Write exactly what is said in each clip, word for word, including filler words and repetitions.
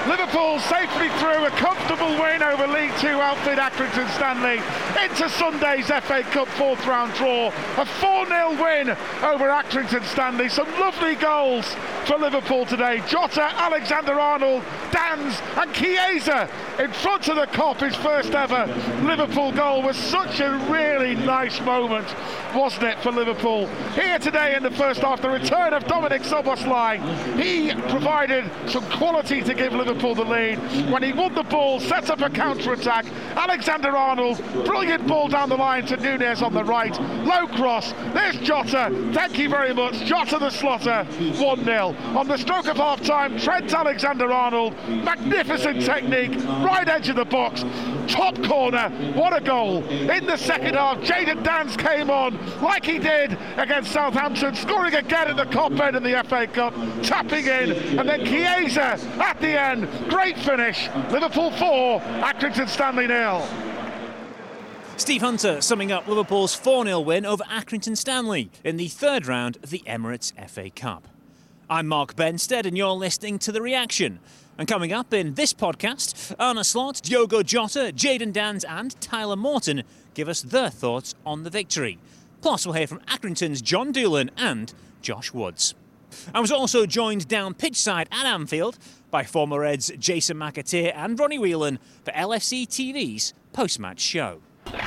Liverpool safely through a comfortable win over League Two outfit Accrington Stanley into Sunday's F A Cup fourth round draw. A four nil win over Accrington Stanley. Some lovely goals for Liverpool today. Jota, Alexander-Arnold, Dans and Chiesa in front of the Kop. His first ever Liverpool goal was such a really nice moment, wasn't it, for Liverpool? Here today in the first half, the return of Dominic Szoboszlai. He provided some quality to give Liverpool the lead. When he won the ball, set up a counter-attack. Alexander-Arnold, brilliant ball down the line to Núñez on the right. Low cross, there's Jota. Thank you very much. Jota the Slaughter, one nil. On the stroke of half-time, Trent Alexander-Arnold, magnificent technique, right edge of the box, top corner, what a goal. In the second half, Jayden Danns came on like he did against Southampton, scoring again at the Kop end in the F A Cup, tapping in, and then Chiesa at the end. Great finish. Liverpool four, Accrington Stanley nil. Steve Hunter summing up Liverpool's four nil win over Accrington Stanley in the third round of the Emirates F A Cup. I'm Mark Benstead and you're listening to The Reaction. And coming up in this podcast, Arne Slot, Diogo Jota, Jayden Danns and Tyler Morton give us their thoughts on the victory. Plus we'll hear from Accrington's John Doolan and Josh Woods. I was also joined down pitchside at Anfield by former Reds Jason McAteer and Ronnie Whelan for L F C T V's post-match show.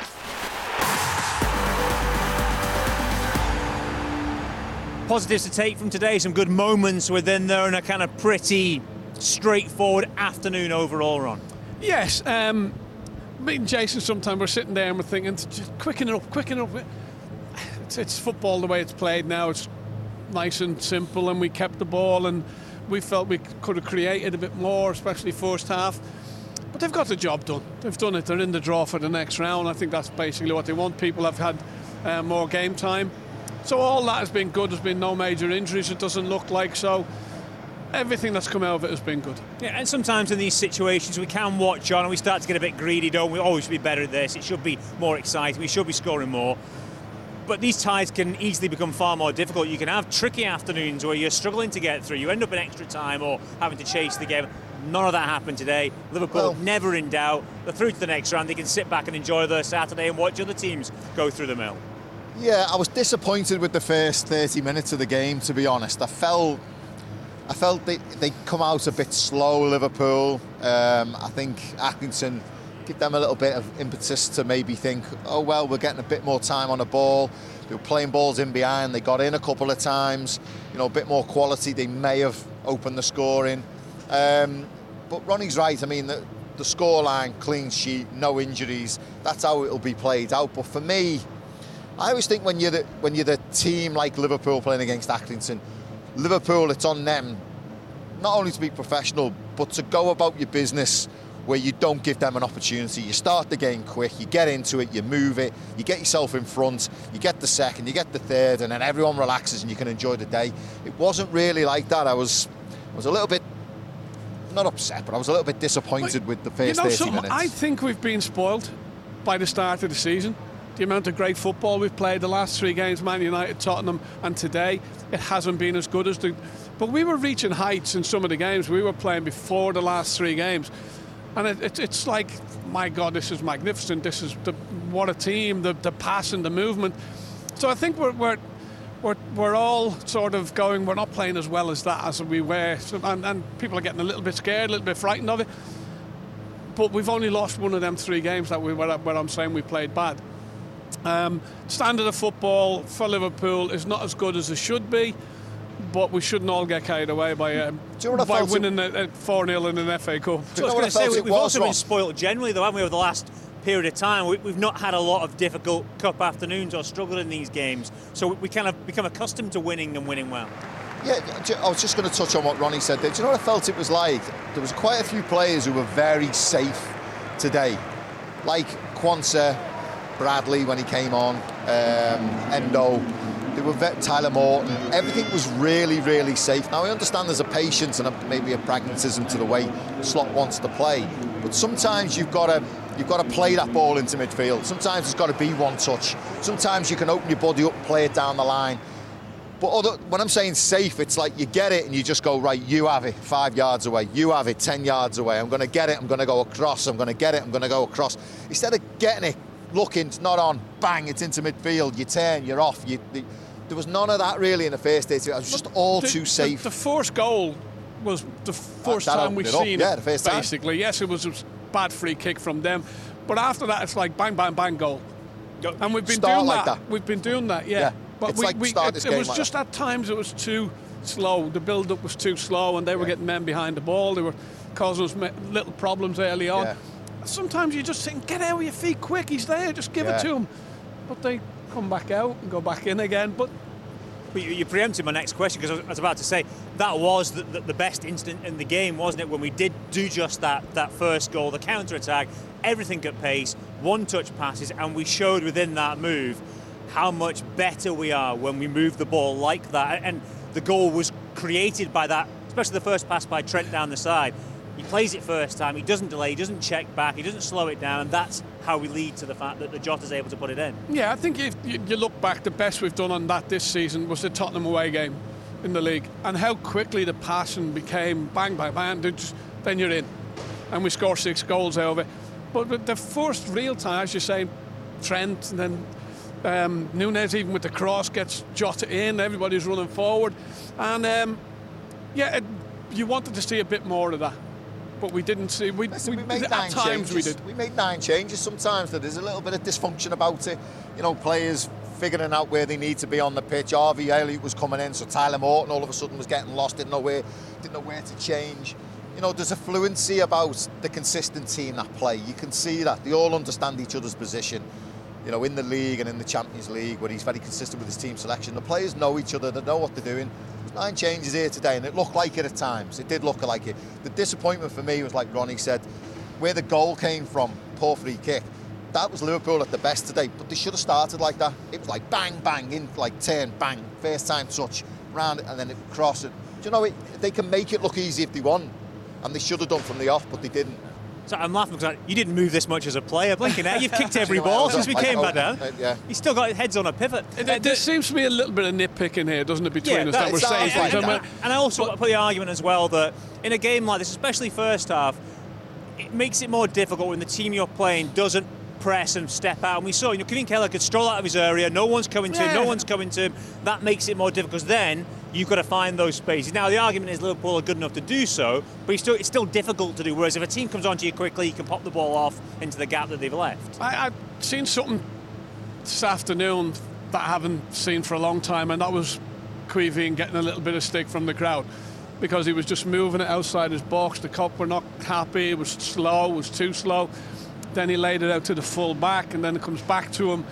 Positives to take from today, some good moments within there and a kind of pretty straightforward afternoon overall, Ron. Yes, um, me and Jason sometimes we're sitting there and we're thinking, just quicken it up, quicken it up. It's, it's football the way it's played now, it's nice and simple, and we kept the ball and we felt we could have created a bit more, especially first half. But they've got the job done. They've done it. They're in the draw for the next round. I think that's basically what they want. People have had uh, more game time. So all that has been good. There's been no major injuries, it doesn't look like. So everything that's come out of it has been good. Yeah, and sometimes in these situations we can watch on and we start to get a bit greedy, don't we? Oh, we should be better at this. It should be more exciting. We should be scoring more. But these ties can easily become far more difficult. You can have tricky afternoons where you're struggling to get through. You end up in extra time or having to chase the game. None of that happened today. Liverpool well, never in doubt. They're through to the next round. They can sit back and enjoy their Saturday and watch other teams go through the mill. Yeah, I was disappointed with the first thirty minutes of the game, to be honest. I felt I felt they, they come out a bit slow, Liverpool. Um, I think Accrington give them a little bit of impetus to maybe think, oh, well, we're getting a bit more time on the ball. They were playing balls in behind. They got in a couple of times. You know, a bit more quality. They may have opened the scoring. Um, but Ronnie's right. I mean, the, the scoreline, clean sheet, no injuries. That's how it'll be played out. But for me, I always think when you're the, when you're the team like Liverpool playing against Accrington, Liverpool, it's on them not only to be professional, but to go about your business where you don't give them an opportunity. You start the game quick, you get into it, you move it, you get yourself in front, you get the second, you get the third, and then everyone relaxes and you can enjoy the day. It wasn't really like that. I was, I was a little bit, not upset, but I was a little bit disappointed but, with the first you know, thirty minutes. I think we've been spoiled by the start of the season. The amount of great football we've played the last three games, Man United, Tottenham, and today, it hasn't been as good as the... But we were reaching heights in some of the games we were playing before the last three games. And it, it, it's like, my God, this is magnificent. This is, the, what a team, the, the pass and the movement. So I think we're, we're, we're, we're all sort of going, we're not playing as well as that as we were. So, and, and people are getting a little bit scared, a little bit frightened of it. But we've only lost one of them three games that we where, where I'm saying we played bad. Um, standard of football for Liverpool is not as good as it should be, but we shouldn't all get carried away by um, Do you know by winning it, four nil in an F A Cup. So I was going to say, we, we've also been spoiled generally, though, haven't we, over the last period of time? We, we've not had a lot of difficult cup afternoons or struggled in these games, so we, we kind of become accustomed to winning and winning well. Yeah, I was just going to touch on what Ronnie said there. Do you know what I felt it was like? There was quite a few players who were very safe today, like Quansah, Bradley when he came on, um, Endo, they were vet, Tyler Morton. Everything was really, really safe. Now I understand there's a patience and a, maybe a pragmatism to the way Slot wants to play, but sometimes you've got to you've got to play that ball into midfield. Sometimes it's got to be one touch. Sometimes you can open your body up, play it down the line. But other, when I'm saying safe, it's like you get it and you just go, right, you have it five yards away, you have it ten yards away, I'm going to get it, I'm going to go across, I'm going to get it, I'm going to go across. Instead of getting it, looking, it's not on, bang, it's into midfield, you turn, you're off. You, the, there was none of that really in the first eighty. It was just all the, too safe. The, the first goal was the first that, that time we've it seen yeah, it, the first basically. Time. Yes, it was a bad free kick from them. But after that, it's like bang, bang, bang, goal. And we've been Start doing like that. that. We've been doing that, yeah. yeah. But it's we, like we, start it, this it game was like just that. at times it was too slow. The build-up was too slow, and they were yeah. getting men behind the ball. They were causing us little problems early on. Yeah. Sometimes you just think, get out with your feet quick, he's there, just give yeah. it to him. But they come back out and go back in again. But But you, you preempted my next question, because I was about to say that was the, the, the best instant in the game, wasn't it? When we did do just that, that first goal, the counter-attack, everything at pace, one-touch passes, and we showed within that move how much better we are when we move the ball like that. And the goal was created by that, especially the first pass by Trent down the side. He plays it first time, he doesn't delay, he doesn't check back, he doesn't slow it down, and that's how we lead to the fact that the Jota's able to put it in. yeah, I think if you, you look back, the best we've done on that this season was the Tottenham away game in the league, and how quickly the passing became bang, bang, bang, just, then you're in. And we score six goals out of it. But with the first real time, as you're saying, Trent, and then um, Nunes, even with the cross, gets Jota in, everybody's running forward. And um, yeah, it, you wanted to see a bit more of that. But we didn't see. We, Listen, we, we made at nine times changes. we did. We made nine changes. Sometimes there's a little bit of dysfunction about it. You know, players figuring out where they need to be on the pitch. Harvey Elliott was coming in, so Tyler Morton all of a sudden was getting lost. Didn't know where, didn't know where to change. You know, there's a fluency about the consistent team that play. You can see that they all understand each other's position. You know, in the league and in the Champions League, where he's very consistent with his team selection. The players know each other. They know what they're doing. Nine changes here today, and it looked like it at times. It did look like it. The disappointment for me was, like Ronnie said, where the goal came from, poor free kick. That was Liverpool at the best today, but they should have started like that. It was like bang, bang, in, like turn, bang, first time touch, round it, and then it would cross it. Do you know, it, they can make it look easy if they want, and they should have done from the off, but they didn't. So I'm laughing because you didn't move this much as a player. Blinking out, you've kicked every ball since we came back down. Yeah. He's still got his heads on a pivot. There, there seems to be a little bit of nitpicking here, doesn't it, between yeah, us that, that we're saying and, things. and, and I also put the argument as well that in a game like this, especially first half, it makes it more difficult when the team you're playing doesn't press and step out. And we saw, you know, Kevin Keller could stroll out of his area, no one's coming to yeah. him, no one's coming to him. That makes it more difficult because then you've got to find those spaces. Now, the argument is Liverpool are good enough to do so, but it's still, it's still difficult to do. Whereas if a team comes onto you quickly, you can pop the ball off into the gap that they've left. I, I've seen something this afternoon that I haven't seen for a long time, and that was Queeveen getting a little bit of stick from the crowd because he was just moving it outside his box. The Kop were not happy. It was slow. It was too slow. Then he laid it out to the full back, and then it comes back to him.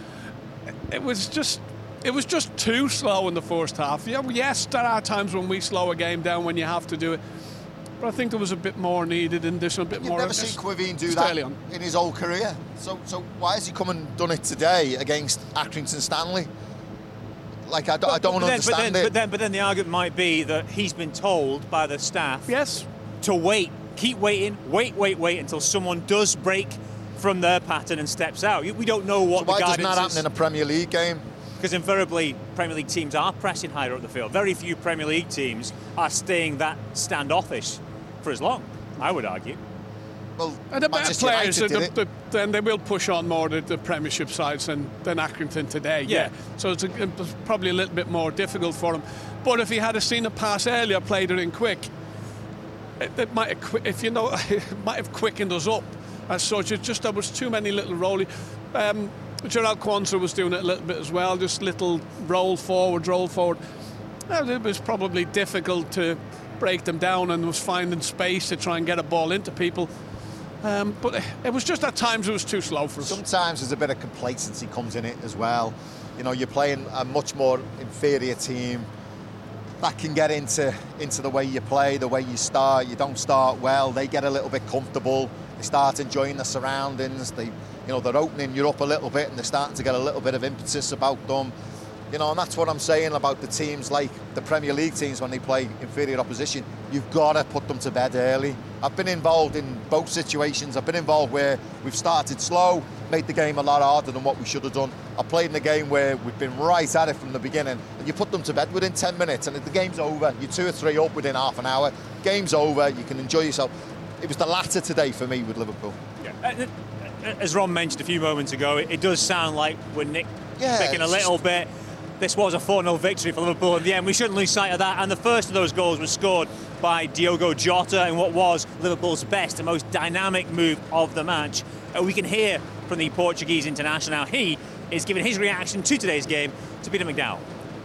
It was just... It was just too slow in the first half. Yeah, yes, there are times when we slow a game down when you have to do it. But I think there was a bit more needed in this, a bit You've more... You've never seen Queeveen do that in his whole career. So so why has he come and done it today against Accrington Stanley? Like, I, but, I don't but then, understand but then, it. But then, but then the argument might be that he's been told by the staff yes. to wait, keep waiting, wait, wait, wait until someone does break from their pattern and steps out. We don't know what so the why guidance doesn't that happen is. in a Premier League game? Because invariably Premier League teams are pressing higher up the field. Very few Premier League teams are staying that standoffish for as long, I would argue. Well, and the better Manchester players, United the, did the, it. then they will push on more the, the Premiership sides than, than Accrington today. Yeah. yeah. So it's, a, it's probably a little bit more difficult for him. But if he had a seen a pass earlier, played it in quick, it, it might have, if you know, it might have quickened us up as such. It just there was too many little rolling. Um, Gerald Kwanzaa was doing it a little bit as well, just little roll forward, roll forward. Now, it was probably difficult to break them down and was finding space to try and get a ball into people. Um, but it was just at times it was too slow for us. Sometimes there's a bit of complacency comes in it as well. You know, you're playing a much more inferior team. That can get into into the way you play, the way you start. You don't start well. They get a little bit comfortable. They start enjoying the surroundings. They, you know, they're opening you up a little bit, and they're starting to get a little bit of impetus about them. You know, and that's what I'm saying about the teams like the Premier League teams when they play inferior opposition. You've got to put them to bed early. I've been involved in both situations. I've been involved where we've started slow, made the game a lot harder than what we should have done. I played in a game where we've been right at it from the beginning, and you put them to bed within ten minutes, and if the game's over, you're two or three up within half an hour. Game's over, you can enjoy yourself. It was the latter today for me with Liverpool. Yeah. As Ron mentioned a few moments ago, it does sound like we're nick yeah, picking a little just... bit. This was a four nil victory for Liverpool in the end. We shouldn't lose sight of that. And the first of those goals was scored by Diogo Jota in what was Liverpool's best and most dynamic move of the match. Uh, we can hear from the Portuguese international now. He is giving his reaction to today's game to Peter McDowell.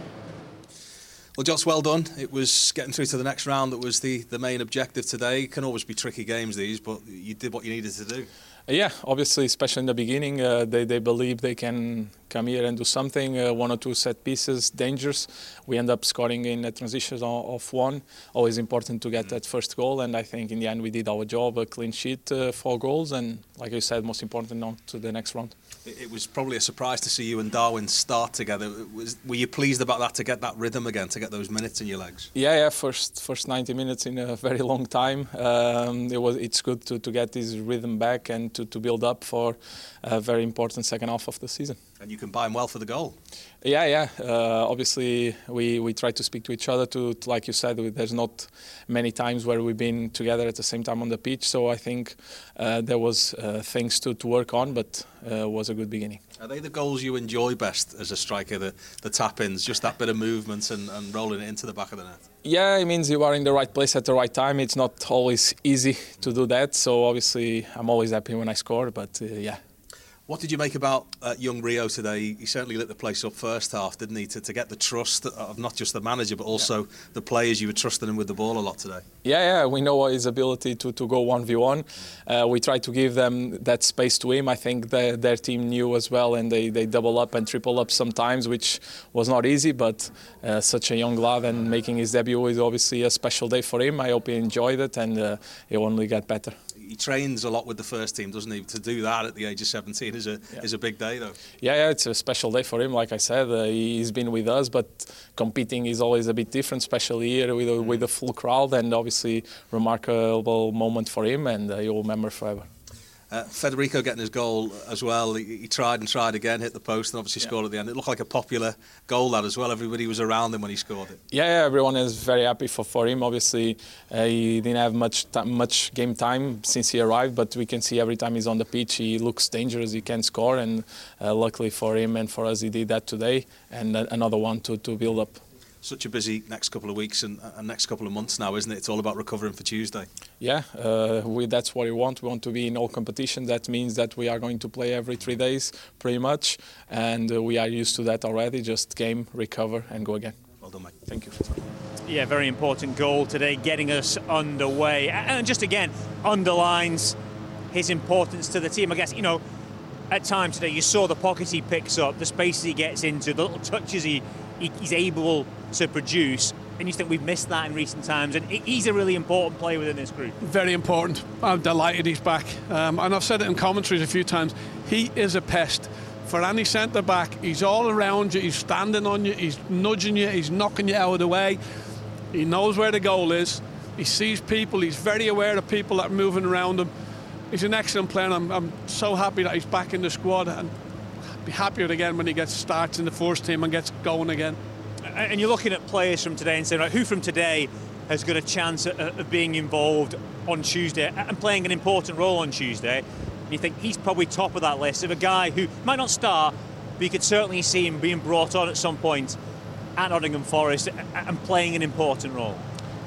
Well, Jots, well done. It was getting through to the next round that was the, the main objective today. It can always be tricky games, these, but you did what you needed to do. Yeah, obviously, especially in the beginning, uh, they, they believe they can come here and do something. Uh, one or two set pieces, dangerous. We end up scoring in a transition of one. Always important to get that first goal, and I think in the end we did our job, a clean sheet, uh, four goals, and like you said, most important on to the next round. It was probably a surprise to see you and Darwin start together. Was, were you pleased about that, to get that rhythm again, to get those minutes in your legs? Yeah, yeah. First, first ninety minutes in a very long time. Um, it was. It's good to, to get this rhythm back and to, to build up for a very important second half of the season. And you combine well for the goal. Yeah, yeah. Uh, obviously, we, we try to speak to each other. To, to like you said, there's not many times where we've been together at the same time on the pitch. So I think uh, there was uh, things to, to work on, but uh, it was a good beginning. Are they the goals you enjoy best as a striker, the, the tap-ins, just that bit of movement and, and rolling it into the back of the net? Yeah, it means you are in the right place at the right time. It's not always easy to do that. So obviously, I'm always happy when I score, but uh, yeah. What did you make about uh, young Rio today? He certainly lit the place up first half, didn't he? To, to get the trust of not just the manager, but also yeah. the players. You were trusting him with the ball a lot today. Yeah, yeah. We know his ability to, to go one v one. Uh, we try to give them that space to him. I think the, their team knew as well, and they, they double up and triple up sometimes, which was not easy. But uh, such a young lad and making his debut is obviously a special day for him. I hope he enjoyed it, and uh, he'll only get better. He trains a lot with the first team, doesn't he? To do that at the age of seventeen is a yeah. is a big day, though. Yeah, yeah, it's a special day for him. Like I said, uh, he's been with us, but competing is always a bit different, especially here with a, mm. with a full crowd, and obviously remarkable moment for him, and uh, you'll remember forever. Uh, Federico getting his goal as well. He, he tried and tried again, hit the post, and obviously yeah. scored at the end. It looked like a popular goal, that as well. Everybody was around him when he scored it. Yeah, yeah, everyone is very happy for, for him. Obviously, uh, he didn't have much t- much game time since he arrived, but we can see every time he's on the pitch, he looks dangerous. He can score, and uh, luckily for him and for us, he did that today, and uh, another one to, to build up. Such a busy next couple of weeks and, and next couple of months now, isn't it? It's all about recovering for Tuesday. Yeah, uh, we, that's what we want. We want to be in all competitions. That means that we are going to play every three days, pretty much, and uh, we are used to that already. Just game, recover, and go again. Well done, mate. Thank you. Yeah, very important goal today, getting us underway, and just again underlines his importance to the team. I guess, you know, at times today you saw the pockets he picks up, the spaces he gets into, the little touches he, he he's able to produce, and you think we've missed that in recent times, and he's a really important player within this group. Very important. I'm delighted he's back, um, and I've said it in commentaries a few times. He is a pest for any centre back. He's all around you, he's standing on you, he's nudging you, he's knocking you out of the way. He knows where the goal is, he sees people, he's very aware of people that are moving around him. He's an excellent player, and I'm, I'm so happy that he's back in the squad, and be happier again when he gets starts in the first team and gets going again. And you're looking at players from today and saying, right, who from today has got a chance of being involved on Tuesday and playing an important role on Tuesday? And you think he's probably top of that list of a guy who might not start, but you could certainly see him being brought on at some point at Nottingham Forest and playing an important role.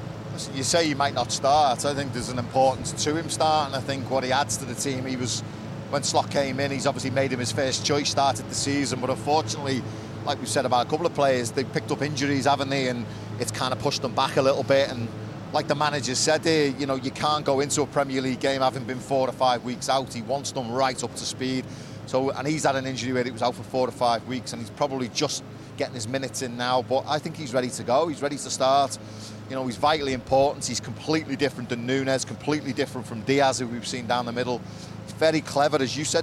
You say he might not start. I think there's an importance to him starting. I think what he adds to the team, he was, when Slot came in, he's obviously made him his first choice, started the season, but unfortunately, like we've said about a couple of players, they've picked up injuries, haven't they? And it's kind of pushed them back a little bit. And like the manager said here, you know, you can't go into a Premier League game having been four to five weeks out. He wants them right up to speed. So, and he's had an injury where he was out for four to five weeks, and he's probably just getting his minutes in now. But I think he's ready to go. He's ready to start. You know, he's vitally important. He's completely different than Núñez, completely different from Diaz, who we've seen down the middle. He's very clever, as you said.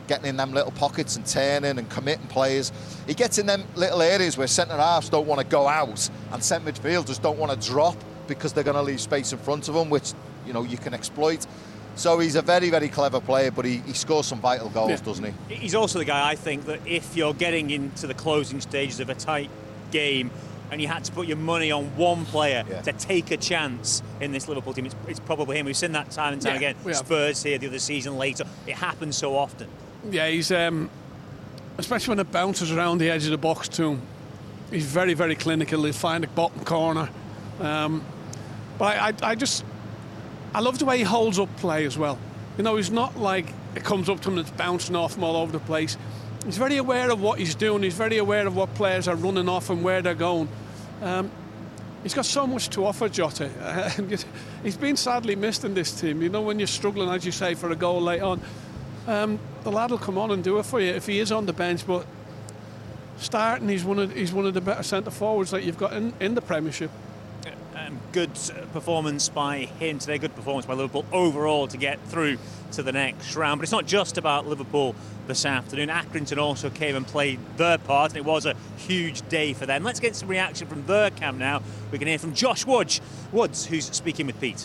getting in them little pockets and turning and committing players. He gets in them little areas where centre-halves don't want to go out and centre midfielders don't want to drop because they're going to leave space in front of them, which, you know, you can exploit. So he's a very, very clever player, but he, he scores some vital goals, yeah. doesn't he? He's also the guy, I think, that if you're getting into the closing stages of a tight game and you had to put your money on one player yeah. to take a chance in this Liverpool team, it's, it's probably him. We've seen that time and time yeah, again. Spurs here the other season later. It happens so often. Yeah, he's, um, especially when it bounces around the edge of the box to him, he's very, very clinical. He'll find the bottom corner. Um, but I, I, I just... I love the way he holds up play as well. You know, he's not like it comes up to him and it's bouncing off him all over the place. He's very aware of what he's doing. He's very aware of what players are running off and where they're going. Um, he's got so much to offer, Jota. Uh, he's been sadly missed in this team. You know, when you're struggling, as you say, for a goal late on, um, the lad will come on and do it for you if he is on the bench. But starting, he's one of he's one of the better centre forwards that you've got in, in the Premiership. Um, good performance by him today, good performance by Liverpool overall to get through to the next round. But it's not just about Liverpool this afternoon. Accrington also came and played their part, and it was a huge day for them. Let's get some reaction from their camp now. We can hear from Josh Woods, Woods who's speaking with Pete.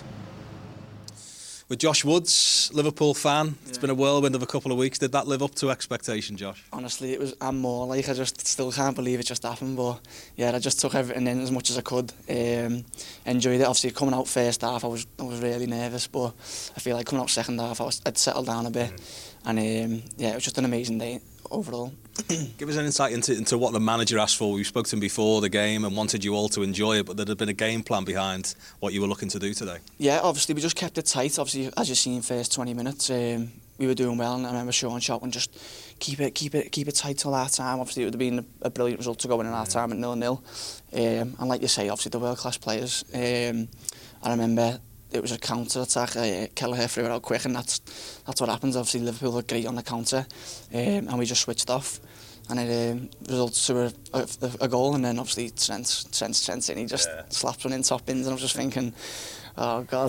With Josh Woods, Liverpool fan, it's yeah. been a whirlwind of a couple of weeks. Did that live up to expectation, Josh? Honestly, it was and more. Like, I just still can't believe it just happened. But yeah, I just took everything in as much as I could. Um, enjoyed it. Obviously, coming out first half, I was I was really nervous, but I feel like coming out second half, I was, I'd settled down a bit, mm. and um, yeah, it was just an amazing day overall. Give us an insight into, into what the manager asked for. We spoke to him before the game and wanted you all to enjoy it, but there had been a game plan behind what you were looking to do today. Yeah, obviously we just kept it tight. Obviously, as you've seen, first twenty minutes, um, we were doing well, and I remember Sean shouting, just keep it, keep it, keep it tight till half time. Obviously, it would have been a brilliant result to go in at half time at nil nil. Um, and like you say, obviously the world class players. Um, I remember. It was a counter attack. Uh, Kelleher threw it out quick, and that's that's what happens. Obviously, Liverpool were great on the counter, um, and we just switched off, and it um, resulted to a, a, a goal. And then obviously Trent, Trent, Trent, and he just yeah. slapped one in top bins, and I was just thinking, oh God.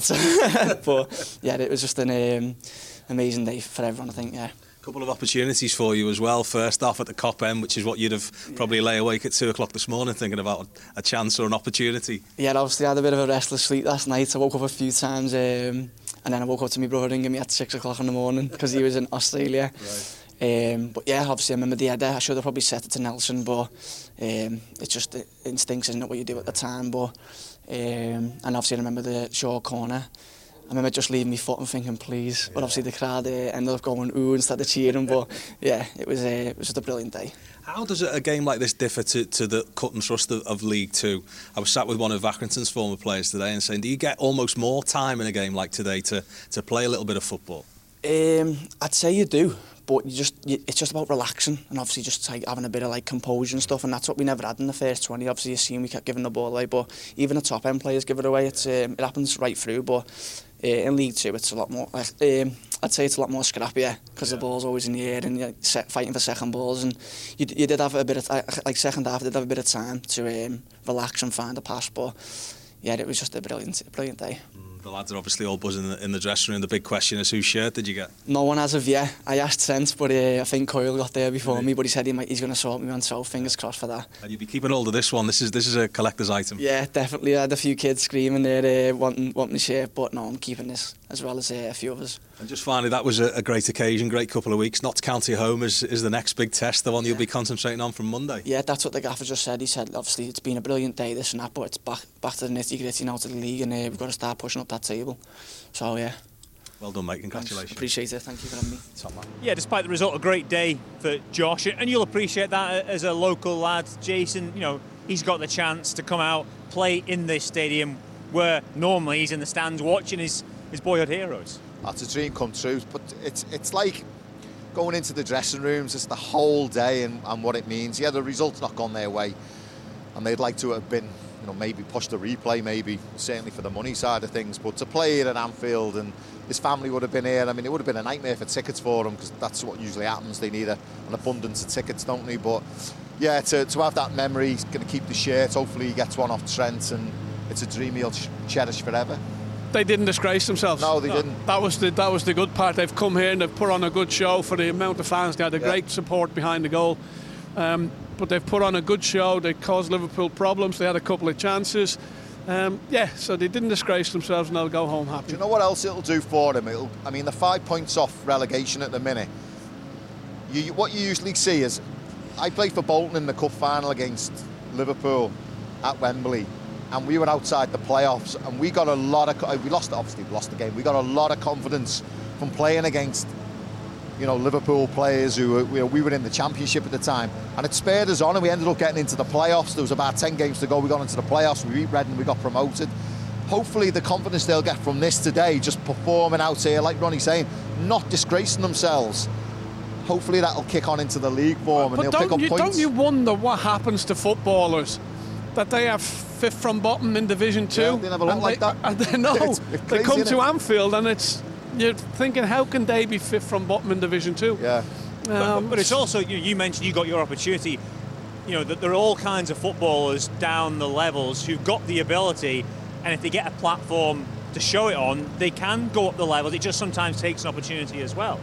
But yeah, it was just an um, amazing day for everyone, I think. Yeah. Couple of opportunities for you as well. First off at the Kop end, which is what you'd have probably lay awake at two o'clock this morning thinking about a chance or an opportunity. Yeah, obviously I had a bit of a restless sleep last night. I woke up a few times, um, and then I woke up to my brother ringing me at six o'clock in the morning because he was in Australia. Right. Um, but yeah, obviously I remember the header. I should have probably set it to Nelson, but um, it's just the instincts, isn't it, what you do at the time. But um, and obviously I remember the short corner. I remember just leaving my foot and thinking, please. Yeah. But obviously the crowd uh, ended up going ooh instead of cheering. But yeah, it was, uh, it was just a brilliant day. How does a game like this differ to, to the cut and thrust of, of League Two? I was sat with one of Accrington's former players today and saying, do you get almost more time in a game like today to, to play a little bit of football? Um, I'd say you do. But you just you, it's just about relaxing and obviously just like having a bit of like composure and stuff, and that's what we never had in the first twenty. Obviously you seen we kept giving the ball away, but even the top end players give it away. It's um, it happens right through, but uh, in League Two it's a lot more like, um, I'd say it's a lot more scrappier because yeah. the ball's always in the air and you're set, fighting for second balls, and you, you did have a bit of like second half did have a bit of time to um, relax and find a pass, but yeah, it was just a brilliant brilliant day. The lads are obviously all buzzing in the, in the dressing room. The big question is, whose shirt did you get? No one as of yet. I asked Trent, but uh, I think Coyle got there before really? me. But he said he might, he's going to sort me on, so fingers crossed for that. And you'll be keeping hold of this one. This is this is a collector's item. Yeah, definitely. I had a few kids screaming there, uh, wanting wanting the shirt, but no, I'm keeping this as well as uh, a few others. And just finally, that was a, a great occasion, great couple of weeks. Notts County home is, is the next big test, the one yeah. you'll be concentrating on from Monday. Yeah, that's what the gaffer just said. He said, obviously, it's been a brilliant day, this and that, but it's back back to the nitty-gritty now to the league, and uh, we've got to start pushing up that table. So, yeah. Well done, mate. Congratulations. Thanks. Appreciate it. Thank you for having me. Top man. Yeah, despite the result, a great day for Josh, and you'll appreciate that as a local lad. Jason, you know, he's got the chance to come out, play in this stadium where normally he's in the stands watching his, his boyhood heroes. That's a dream come true, but it's it's like going into the dressing rooms. It's the whole day and, and what it means. Yeah, the result's not gone their way, and they'd like to have been, you know, maybe pushed the replay, maybe certainly for the money side of things. But to play here at Anfield, and his family would have been here. I mean, it would have been a nightmare for tickets for them because that's what usually happens. They need a, an abundance of tickets, don't they? But yeah, to to have that memory, he's going to keep the shirt. Hopefully, he gets one off Trent, and it's a dream he'll ch- cherish forever. they didn't disgrace themselves. No, they didn't. That was the that was the good part. They've come here and they've put on a good show for the amount of fans. They had a Yeah. great support behind the goal. Um, but they've put on a good show. They caused Liverpool problems. They had a couple of chances. Um, yeah, so they didn't disgrace themselves and they'll go home happy. Do you know what else it'll do for them? It'll, I mean, the five points off relegation at the minute. You, what you usually see is, I played for Bolton in the cup final against Liverpool at Wembley, and we were outside the playoffs, and we got a lot of, we lost, obviously we lost the game, we got a lot of confidence from playing against, you know, Liverpool players who were, we, we were in the Championship at the time, and it spurred us on, and we ended up getting into the playoffs. There was about ten games to go, we got into the playoffs, we beat Reading, we got promoted. Hopefully the confidence they'll get from this today, just performing out here, like Ronnie's saying, not disgracing themselves, hopefully that'll kick on into the league for them, and But they'll pick don't up you, points. don't you wonder what happens to footballers? That they have fifth from bottom in Division Two. Yeah, they never look and like they, that. And they know It's they crazy, come isn't to it? Anfield and it's you're thinking, how can they be fifth from bottom in Division Two? Yeah. But, Um, but it's also, you, you mentioned you got your opportunity. You know, that there are all kinds of footballers down the levels who've got the ability, and if they get a platform to show it on, they can go up the levels. It just sometimes takes an opportunity as well.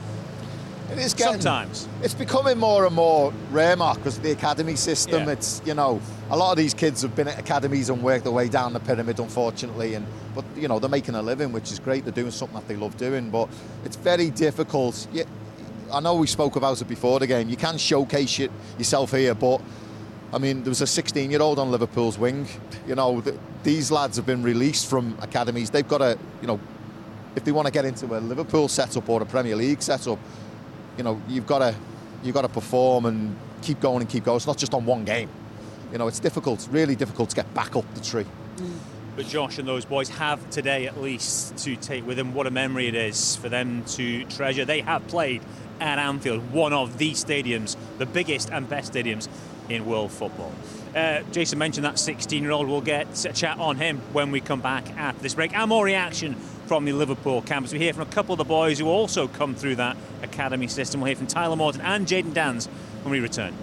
It is getting, Sometimes. It's becoming more and more rare, Mark, because of the academy system. Yeah. It's, you know, a lot of these kids have been at academies and worked their way down the pyramid, unfortunately. And but, you know, they're making a living, which is great. They're doing something that they love doing. But it's very difficult. Yeah, I know we spoke about it before the game. You can showcase it yourself here, but, I mean, there was a sixteen-year-old on Liverpool's wing. You know, the, these lads have been released from academies. They've got to, you know, if they want to get into a Liverpool setup or a Premier League setup, you know, you've got to you've got to perform and keep going and keep going. It's not just on one game. You know, it's difficult, really difficult to get back up the tree. But Josh and those boys have today at least to take with them. What a memory it is for them to treasure. They have played at Anfield, one of the stadiums, the biggest and best stadiums in world football. Uh, Jason mentioned that sixteen-year-old. We'll get a chat on him when we come back after this break. And more reaction from the Liverpool campus. We hear from a couple of the boys who also come through that academy system. We'll hear from Tyler Morton and Jayden Danns when we return.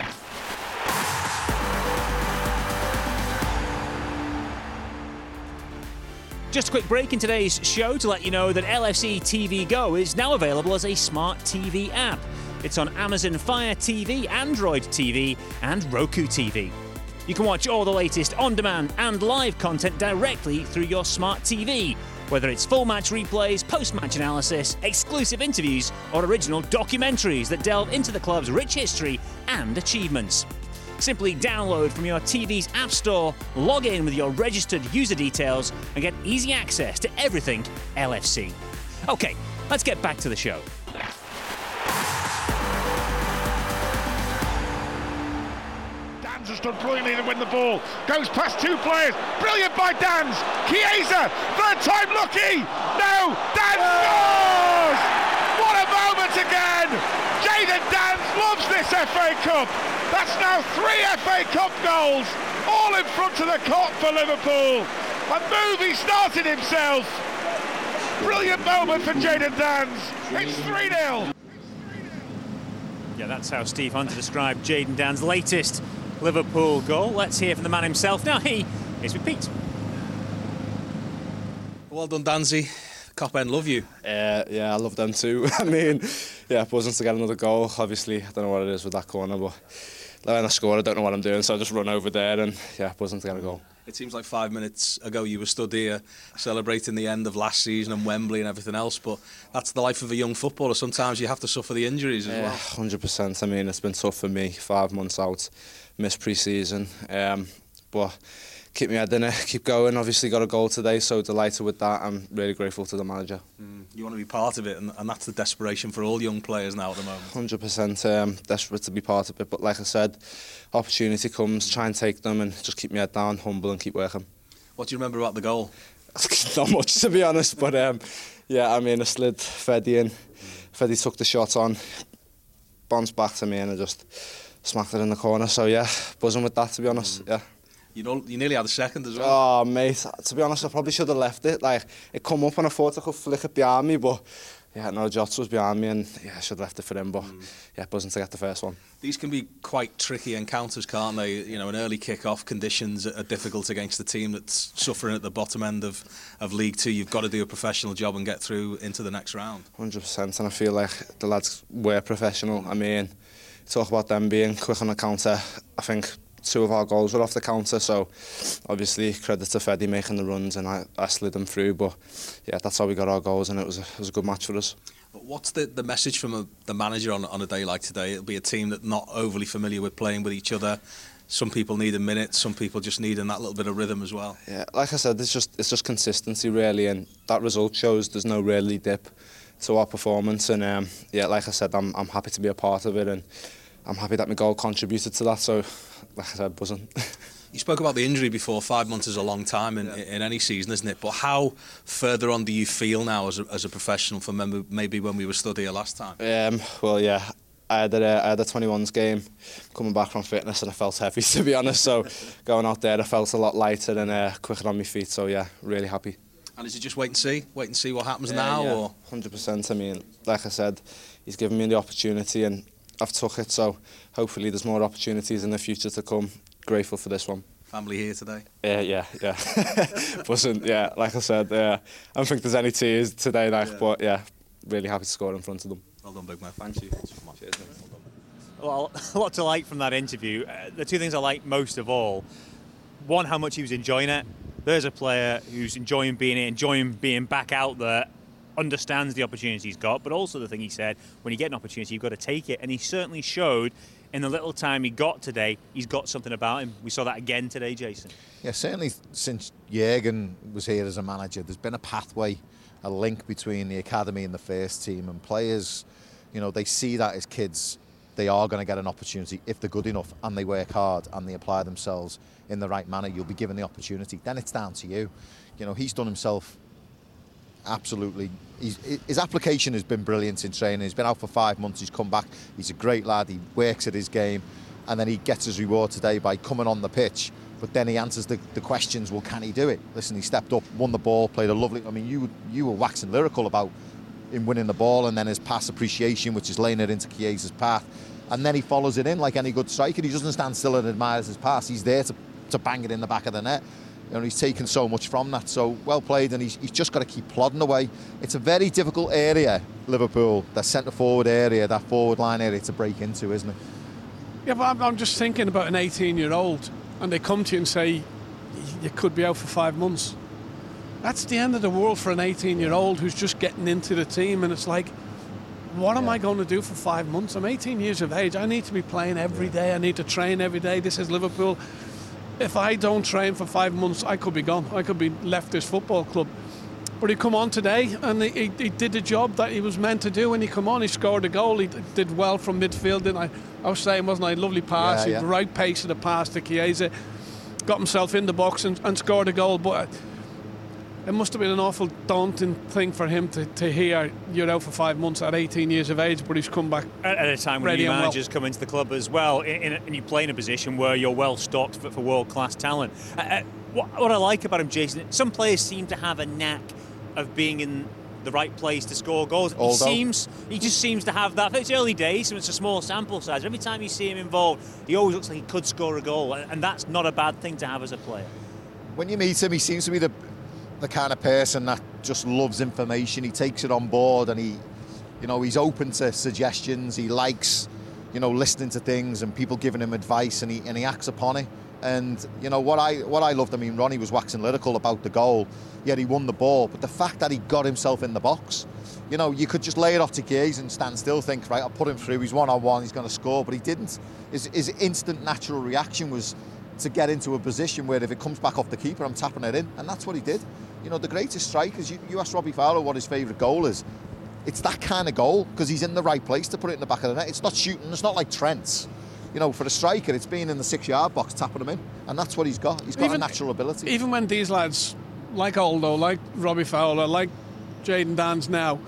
Just a quick break in today's show to let you know that L F C T V Go is now available as a smart T V app. It's on Amazon Fire T V, Android T V and Roku T V. You can watch all the latest on-demand and live content directly through your smart T V, whether it's full match replays, post-match analysis, exclusive interviews or original documentaries that delve into the club's rich history and achievements. Simply download from your T V's App Store, log in with your registered user details and get easy access to everything L F C. Okay, let's get back to the show. Danns has done brilliantly to win the ball. Goes past two players. Brilliant by Danns. Chiesa, third time lucky. No, Danns scores! What a moment again! Jayden Danns loves this F A Cup. That's now three F A Cup goals, all in front of the cot for Liverpool. A movie started himself. Brilliant moment for Jayden Danns. It's three nil. Yeah, that's how Steve Hunter described Jayden Danns' latest Liverpool goal. Let's hear from the man himself. Now he is with Pete. Well done, Danzy. Cop End love you. Uh, yeah, I love them too. I mean, yeah, buzzing to get another goal. Obviously, I don't know what it is with that corner, but when I score, I don't know what I'm doing, so I just run over there and, yeah, buzzing to get a goal. It seems like five minutes ago you were stood here celebrating the end of last season and Wembley and everything else, but that's the life of a young footballer. Sometimes you have to suffer the injuries as Yeah, well. one hundred percent. I mean, it's been tough for me, five months out, missed pre-season, um, but keep my head in it, keep going. Obviously got a goal today, so delighted with that. I'm really grateful to the manager. Mm, you want to be part of it, and, and that's the desperation for all young players now at the moment. one hundred percent um, desperate to be part of it, but like I said, opportunity comes, try and take them and just keep my head down, humble and keep working. What do you remember about the goal? Not much, to be honest, but um, yeah, I mean, I slid Freddy in, Freddy took the shot on, bounced back to me and I just smacked it in the corner, so yeah, buzzing with that, to be honest, mm. yeah. You know, you nearly had a second as well. Oh, mate, to be honest, I probably should have left it. Like, it come up and I thought I could flick it behind me, but Yeah, no, Jota was behind me and yeah, I should have left it for him, but mm. yeah, buzzing to get the first one. These can be quite tricky encounters, can't they? You know, an early kick-off, conditions are difficult against the team that's suffering at the bottom end of, of League Two. You've got to do a professional job and get through into the next round. one hundred percent, and I feel like the lads were professional. I mean, talk about them being quick on the counter. I think two of our goals were off the counter, so obviously credit to Freddy making the runs and I, I slid them through, but yeah, that's how we got our goals and it was a, it was a good match for us. But what's the, the message from a, the manager on, on a day like today? It'll be a team that's not overly familiar with playing with each other. Some people need a minute, some people just need that little bit of rhythm as well. Yeah, like I said, it's just it's just consistency really, and that result shows there's no really dip to our performance, and um, yeah, like I said, I'm I'm happy to be a part of it and I'm happy that my goal contributed to that, so like I said, buzzing. You spoke about the injury before. Five months is a long time in, yeah. in any season, isn't it? But how further on do you feel now as a, as a professional from maybe when we were stood here last time? Um, well, yeah, I had, a, I had a twenty-ones game coming back from fitness and I felt heavy, to be honest, so going out there I felt a lot lighter and uh, quicker on my feet, so yeah, really happy. And is it just wait and see? Wait and see what happens yeah, now? Yeah, or? one hundred percent. I mean, like I said, he's given me the opportunity and I've took it, so hopefully there's more opportunities in the future to come. Grateful for this one. Family here today? Yeah, yeah, yeah. Wasn't, yeah, like I said, yeah. I don't think there's any tears today, like, yeah. but yeah, really happy to score in front of them. Well done, big man. Thank you. Cheers, mate. Well, a lot to like from that interview. Uh, the two things I like most of all, one, how much he was enjoying it. There's a player who's enjoying being it, enjoying being back out there, understands the opportunity he's got, but also the thing he said, when you get an opportunity, you've got to take it. And he certainly showed in the little time he got today, he's got something about him. We saw that again today, Jason. Yeah, certainly since Jürgen was here as a manager, there's been a pathway, a link between the academy and the first team, and players, you know, they see that as kids, they are going to get an opportunity if they're good enough and they work hard and they apply themselves in the right manner. You'll be given the opportunity. Then it's down to you. You know, he's done himself absolutely. He's, his application has been brilliant in training. He's been out for five months. He's come back. He's a great lad. He works at his game, and then he gets his reward today by coming on the pitch. But then he answers the, the questions. Well, can he do it? Listen, he stepped up, won the ball, played a lovely. I mean, you you were waxing lyrical about him winning the ball, and then his pass appreciation, which is laying it into Chiesa's path, and then he follows it in like any good striker. He doesn't stand still and admires his pass. He's there to to bang it in the back of the net. You know, he's taken so much from that, so well played, and he's, he's just got to keep plodding away. It's a very difficult area, Liverpool, that centre-forward area, that forward line area to break into, isn't it? Yeah, but I'm, I'm just thinking about an eighteen-year-old, and they come to you and say, you could be out for five months. That's the end of the world for an eighteen-year-old who's just getting into the team, and it's like, what am yeah. I going to do for five months? I'm eighteen years of age. I need to be playing every day. I need to train every day. This is Liverpool. If I don't train for five months, I could be gone. I could be left this football club. But he come on today and he, he, he did the job that he was meant to do. When he come on, he scored a goal. He did well from midfield. Didn't I? I was saying, wasn't I? Lovely pass. Yeah, He yeah. had the right pace of the pass to Chiesa. Got himself in the box and, and scored a goal. But it must have been an awful daunting thing for him to, to hear you're out for five months at eighteen years of age, but he's come back at, at a time when new managers well. come into the club as well, in, in, and you play in a position where you're well stocked for, for world-class talent. Uh, uh, what, what I like about him, Jason, some players seem to have a knack of being in the right place to score goals. He Aldo. seems, he just seems to have that. It's early days, so it's a small sample size. Every time you see him involved, he always looks like he could score a goal, and that's not a bad thing to have as a player. When you meet him, he seems to be the the kind of person that just loves information. He takes it on board, and he, you know, he's open to suggestions. He likes, you know, listening to things and people giving him advice, and he and he acts upon it. And you know what I what I loved. I mean, Ronnie was waxing lyrical about the goal. Yeah, he won the ball, but the fact that he got himself in the box, you know, you could just lay it off to Chiesa and stand still, think, right, I'll put him through. He's one on one. He's going to score, but he didn't. His his instant natural reaction was to get into a position where if it comes back off the keeper, I'm tapping it in, and that's what he did. You know, the greatest strikers, you, you asked Robbie Fowler what his favourite goal is. It's that kind of goal, because he's in the right place to put it in the back of the net. It's not shooting, it's not like Trent's. You know, for a striker, it's being in the six-yard box, tapping him in, and that's what he's got. He's got even, a natural ability. Even when these lads, like Aldo, like Robbie Fowler, like Jayden Danns now,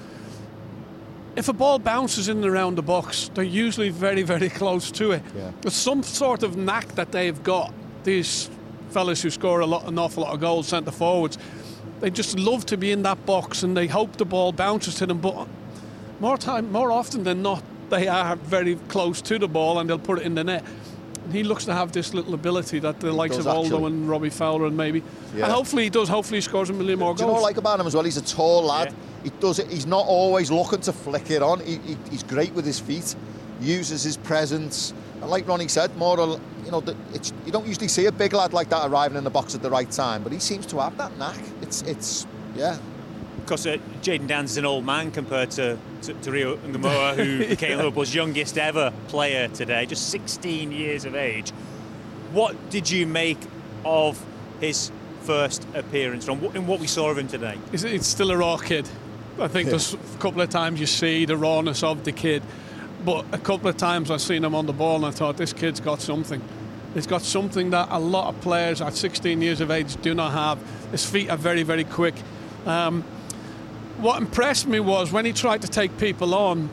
if a ball bounces in and around the box, they're usually very, very close to it. Yeah. There's some sort of knack that they've got, these fellas who score a lot, an awful lot of goals, centre forwards. They just love to be in that box, and they hope the ball bounces to them. But more time, more often than not, they are very close to the ball and they'll put it in the net. And he looks to have this little ability that the he likes of Aldo actually. and Robbie Fowler and maybe, yeah. and hopefully he does. Hopefully he scores a million more Do goals. You know what I like about him as well? He's a tall lad. Yeah. He does it. He's not always looking to flick it on. He, he, he's great with his feet. Uses his presence. And like Ronnie said, more you know, it's, you don't usually see a big lad like that arriving in the box at the right time, but he seems to have that knack. It's it's yeah. Because uh, Jayden Dance is an old man compared to, to, to Rio Ngamoa, who became yeah. Liverpool's youngest ever player today, just sixteen years of age. What did you make of his first appearance from in what we saw of him today? It's still a raw kid. I think yeah. there's a couple of times you see the rawness of the kid, but a couple of times I've seen him on the ball and I thought, this kid's got something. He's got something that a lot of players at sixteen years of age do not have. His feet are very, very quick. Um, What impressed me was when he tried to take people on,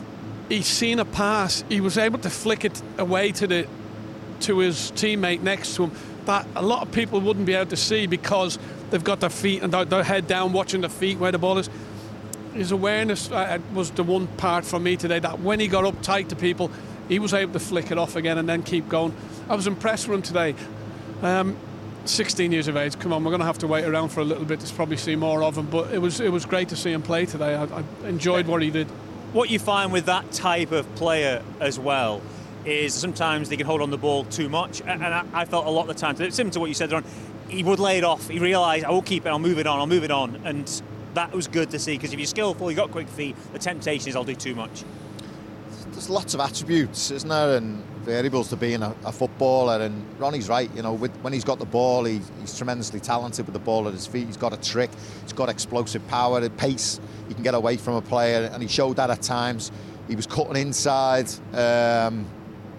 he seen a pass, he was able to flick it away to the to his teammate next to him that a lot of people wouldn't be able to see because they've got their feet and their, their head down watching the feet where the ball is. His awareness uh, was the one part for me today, that when he got up tight to people, he was able to flick it off again and then keep going. I was impressed with him today. Um, sixteen years of age, come on, we're going to have to wait around for a little bit to probably see more of him, but it was it was great to see him play today. I, I enjoyed what he did. What you find with that type of player as well is sometimes they can hold on the ball too much, and I, I felt a lot of the time, similar to what you said, Ron, he would lay it off. He realised, I will keep it, I'll move it on, I'll move it on, and that was good to see, because if you're skillful, you've got quick feet, the temptation is I'll do too much. There's lots of attributes, isn't there, and variables to being a, a footballer, and Ronnie's right, you know, with, when he's got the ball, he, he's tremendously talented with the ball at his feet. He's got a trick, he's got explosive power, a pace, he can get away from a player, and he showed that at times. He was cutting inside, um,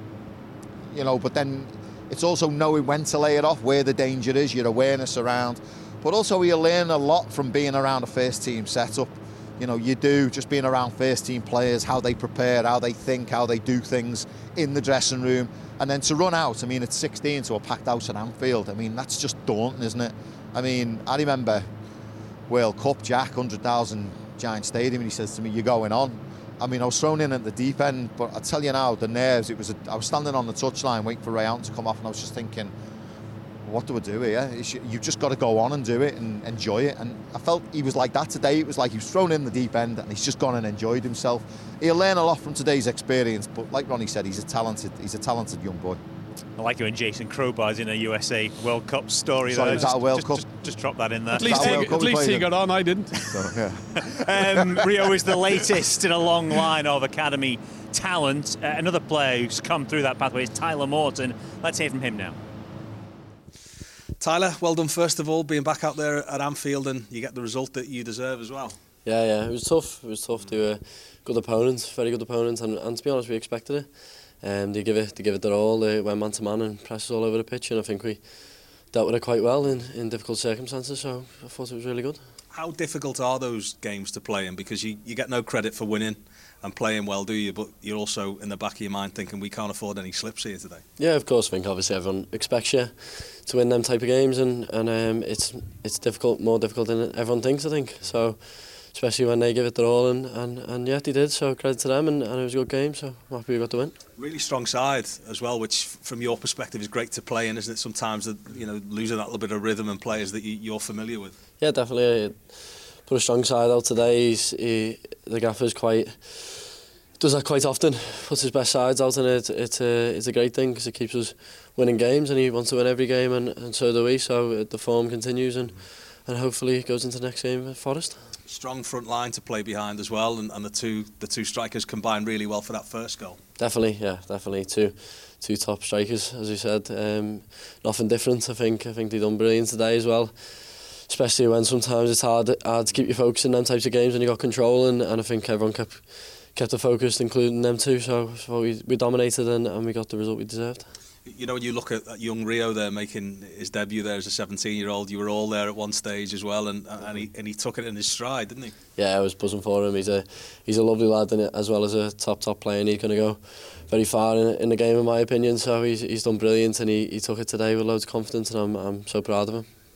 you know, but then it's also knowing when to lay it off, where the danger is, your awareness around, but also you learn a lot from being around a first team setup. You know, you do, just being around first team players, how they prepare, how they think, how they do things in the dressing room. And then to run out, I mean, at sixteen to a packed house at Anfield, I mean, that's just daunting, isn't it? I mean, I remember World Cup, Jack, one hundred thousand Giant Stadium, and he says to me, you're going on. I mean, I was thrown in at the deep end, but I tell you now, the nerves, it was, a, I was standing on the touchline waiting for Ray Allen to come off, and I was just thinking, what do I do here? You've just got to go on and do it and enjoy it. And I felt he was like that today. It was like he was thrown in the deep end and he's just gone and enjoyed himself. He'll learn a lot from today's experience, but like Ronnie said, he's a talented, he's a talented young boy. I like you and Jason Crowbar's in a U S A World Cup story. Sorry, is that a World just, Cup? Just, just drop that in there. At least, he, at least he got on, I didn't. So, yeah. um, Rio is the latest in a long line of academy talent. Uh, another player who's come through that pathway is Tyler Morton. Let's hear from him now. Tyler, well done first of all, being back out there at Anfield, and you get the result that you deserve as well. Yeah, yeah, it was tough. It was tough to a good opponent, very good opponent, and, and to be honest, we expected it. Um, they give it, they give it their all. They went man to man and pressed us all over the pitch, and I think we dealt with it quite well in, in difficult circumstances. So I thought it was really good. How difficult are those games to play in? Because you, you get no credit for winning and playing well, do you? But you're also in the back of your mind thinking we can't afford any slips here today. Yeah, of course. I think obviously everyone expects you to win them type of games, and and um, it's it's difficult, more difficult than everyone thinks, I think. So especially when they give it their all, and, and, and yeah, they did. So credit to them, and, and it was a good game. So I'm happy we got the win. Really strong side as well, which from your perspective is great to play in, isn't it? Sometimes that, you know, losing that little bit of rhythm and players that you, you're familiar with. Yeah, definitely. Put a strong side out today. He's, he, the gaffer's quite does that quite often. Puts his best sides out, and it, it, uh, it's a great thing because it keeps us winning games, and he wants to win every game, and, and so do we. So the form continues, and and hopefully it goes into the next game at Forest. Strong front line to play behind as well, and, and the two the two strikers combined really well for that first goal. Definitely, yeah, definitely two two top strikers, as you said. Um, nothing different. I think I think they done brilliant today as well. Especially when sometimes it's hard hard to keep your focus in them types of games when you got control, and, and I think everyone kept kept it focused, including them too. So, so we we dominated, and, and we got the result we deserved. You know, when you look at, at young Rio there making his debut there as a seventeen-year-old, you were all there at one stage as well, and and he and he took it in his stride, didn't he? Yeah, I was buzzing for him. He's a he's a lovely lad, and as well as a top top player, and he's going to go very far in, in the game, in my opinion. So he's he's done brilliant, and he, he took it today with loads of confidence, and I'm I'm so proud of him.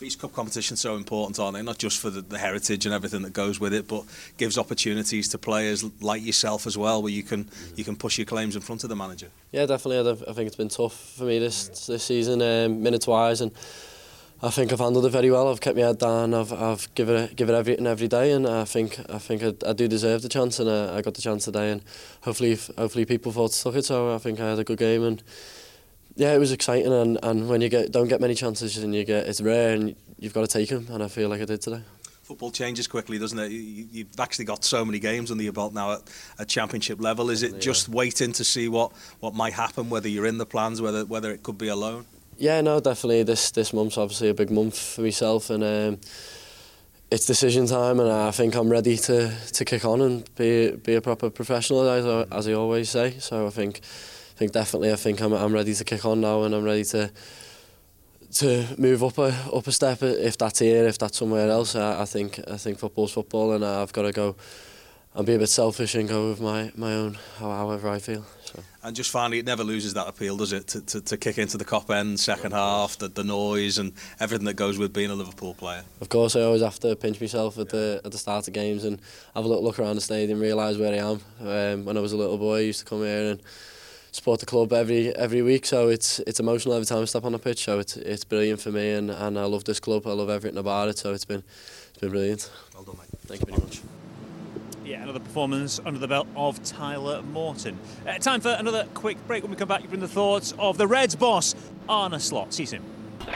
These cup competitions so important, aren't they? Not just for the, the heritage and everything that goes with it, but gives opportunities to players like yourself as well, where you can you can push your claims in front of the manager. Yeah, definitely. I think it's been tough for me this this season, um, minutes wise, and I think I've handled it very well. I've kept my head down. I've I've given it give it everything every day, and I think I think I, I do deserve the chance, and I, I got the chance today, and hopefully hopefully people thought took it. So I think I had a good game, and yeah, it was exciting. And, and when you get don't get many chances, and you get it's rare, and you've got to take them, and I feel like I did today. Football changes quickly, doesn't it? You, you've actually got so many games under your belt now at, at championship level. Is it yeah. just waiting to see what, what might happen, whether you're in the plans, whether whether it could be a loan? Yeah, no, definitely. This this month's obviously a big month for myself, and um, it's decision time, and I think I'm ready to, to kick on and be be a proper professional, as I, as I always say. So I think I think definitely I think I'm I'm ready to kick on now, and I'm ready to. to move up a up a step, if that's here, if that's somewhere else. I, I think I think football's football, and I've got to go and be a bit selfish and go with my, my own however I feel. So. And just finally, it never loses that appeal, does it? To, to, to kick into the Kop end, second half, the, the noise and everything that goes with being a Liverpool player. Of course, I always have to pinch myself at the at the start of games and have a little look around the stadium, realise where I am. Um, when I was a little boy, I used to come here and support the club every every week, so it's it's emotional every time I step on the pitch. So it's it's brilliant for me, and, and I love this club. I love everything about it. So it's been it's been brilliant. Well done, mate. Thank you very much. Yeah, another performance under the belt of Tyler Morton. Uh, time for another quick break. When we come back, you bring the thoughts of the Reds boss, Arne Slot. See you soon.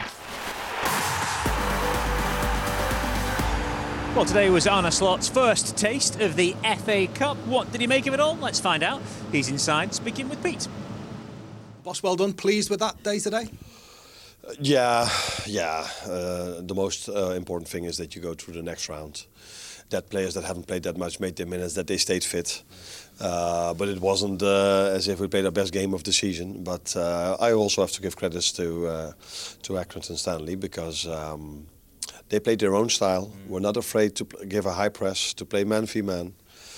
Well, today was Arne Slot's first taste of the F A Cup. What did he make of it all? Let's find out. He's inside speaking with Pete. Boss, well done. Pleased with that day today? Uh, yeah, yeah. Uh, the most uh, important thing is that you go through the next round. That players that haven't played that much made their minutes, that they stayed fit. Uh, but it wasn't uh, as if we played our best game of the season. But uh, I also have to give credits to uh, to Accrington Stanley, because um, they played their own style. Mm. Were not afraid to give a high press, to play man v man.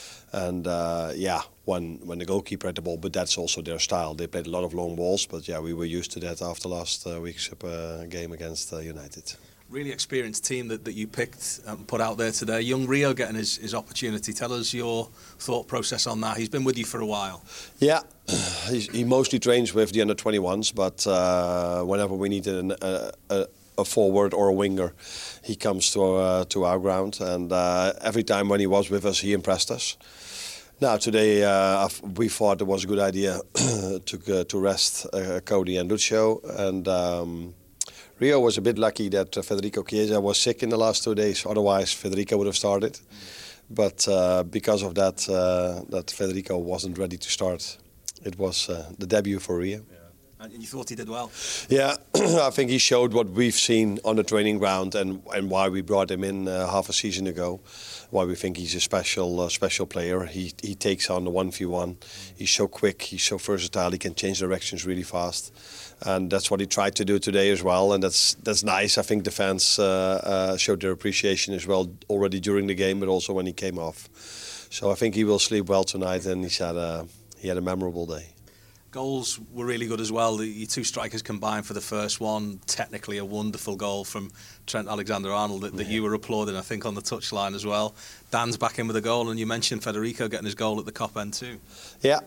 And uh, yeah, when when the goalkeeper had the ball, but that's also their style. They played a lot of long balls, but yeah, we were used to that after last uh, week's uh, game against uh, United. Really experienced team that, that you picked and put out there today. Young Rio getting his, his opportunity. Tell us your thought process on that. He's been with you for a while. Yeah, He's, he mostly trains with the under twenty-ones, but uh, whenever we needed an, a, a, a forward or a winger, he comes to uh, to our ground, and uh, every time when he was with us, he impressed us. Now today, uh, we thought it was a good idea to uh, to rest uh, Cody and Lucio, and. Um, Rio was a bit lucky that uh, Federico Chiesa was sick in the last two days. Otherwise, Federico would have started. Mm. But uh, because of that, uh, that Federico wasn't ready to start. It was uh, the debut for Rio. Yeah. And you thought he did well? Yeah, I think he showed what we've seen on the training ground, and, and why we brought him in uh, half a season ago. Why we think he's a special uh, special player. He he takes on the one v one. He's so quick, he's so versatile, he can change directions really fast. And that's what he tried to do today as well, and that's that's nice. I think the fans uh, uh, showed their appreciation as well already during the game, but also when he came off. So I think he will sleep well tonight, and he's had a, he had a memorable day. Goals were really good as well. Your two strikers combined for the first one. Technically a wonderful goal from Trent Alexander-Arnold that, that yeah. you were applauding, I think, on the touchline as well. Dan's back in with a goal, and you mentioned Federico getting his goal at the Kop end too. Yeah.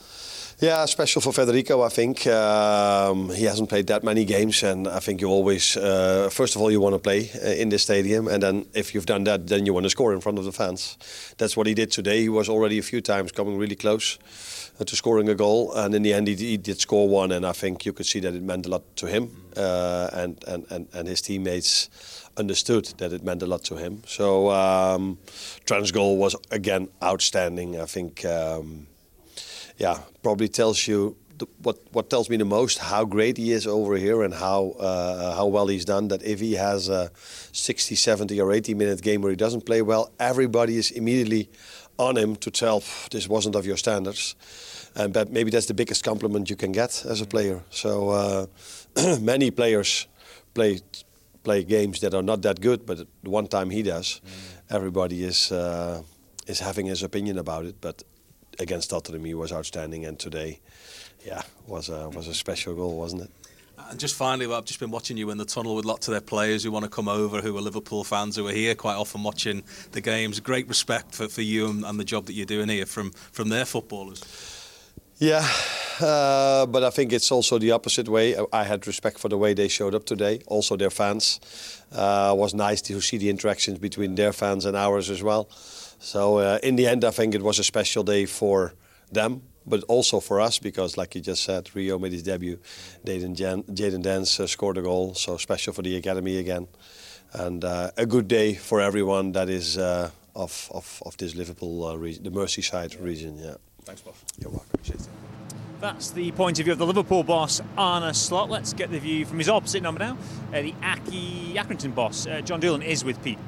Yeah, special for Federico, I think. Um, he hasn't played that many games, and I think you always, uh, first of all, you want to play uh, in this stadium, and then if you've done that, then you want to score in front of the fans. That's what he did today. He was already a few times coming really close uh, to scoring a goal, and in the end he, he did score one, and I think you could see that it meant a lot to him, uh, and, and, and, and his teammates understood that it meant a lot to him. So um, Trent's goal was, again, outstanding. I think... Um, Yeah, probably tells you the, what what tells me the most, how great he is over here, and how uh, how well he's done. That if he has a sixty, seventy or eighty minute game where he doesn't play well, everybody is immediately on him to tell this wasn't of your standards, and but maybe that's the biggest compliment you can get as a player. So uh, many players play play games that are not that good, but the one time he does, mm. everybody is uh, is having his opinion about it, but. Against Tottenham, he was outstanding, and today, yeah, was a was a special goal, wasn't it? Uh, And just finally, I've just been watching you in the tunnel with lots of their players who want to come over, who are Liverpool fans, who are here quite often watching the games. Great respect for, for you and, and the job that you're doing here from, from their footballers. Yeah, uh, but I think it's also the opposite way. I had respect for the way they showed up today, also their fans. Uh, it was nice to see the interactions between their fans and ours as well. So uh, in the end, I think it was a special day for them, but also for us, because like you just said, Rio made his debut. Jayden Danns uh, scored a goal, so special for the academy again. And uh, a good day for everyone that is uh, of, of, of this Liverpool uh, region, the Merseyside region, yeah. Thanks, boss. You're welcome. Appreciate it. That's the point of view of the Liverpool boss, Arne Slot. Let's get the view from his opposite number now. Uh, the Aki Accrington boss, uh, John Doolan, is with Pete.